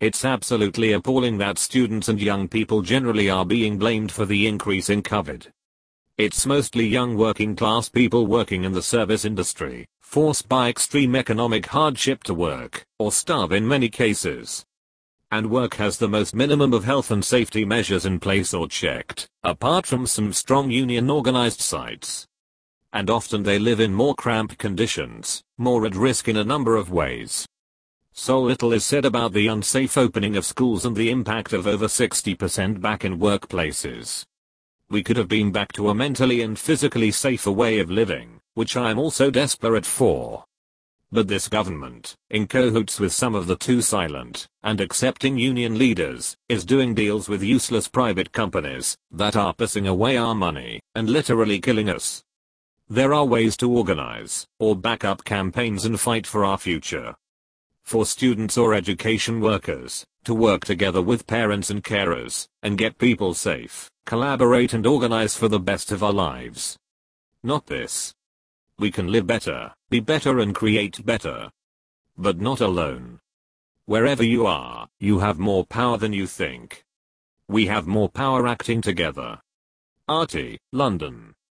It's absolutely appalling that students and young people generally are being blamed for the increase in COVID. It's mostly young working class people working in the service industry, forced by extreme economic hardship to work, or starve in many cases. And work has the most minimum of health and safety measures in place or checked, apart from some strong union organized sites. And often they live in more cramped conditions, more at risk in a number of ways. So little is said about the unsafe opening of schools and the impact of over 60% back in workplaces. We could have been back to a mentally and physically safer way of living, which I am also desperate for. But this government, in cahoots with some of the too silent and accepting union leaders, is doing deals with useless private companies that are pissing away our money and literally killing us. There are ways to organize or back up campaigns and fight for our future. For students or education workers, to work together with parents and carers, and get people safe, collaborate and organize for the best of our lives. Not this. We can live better, be better and create better. But not alone. Wherever you are, you have more power than you think. We have more power acting together. RT, London.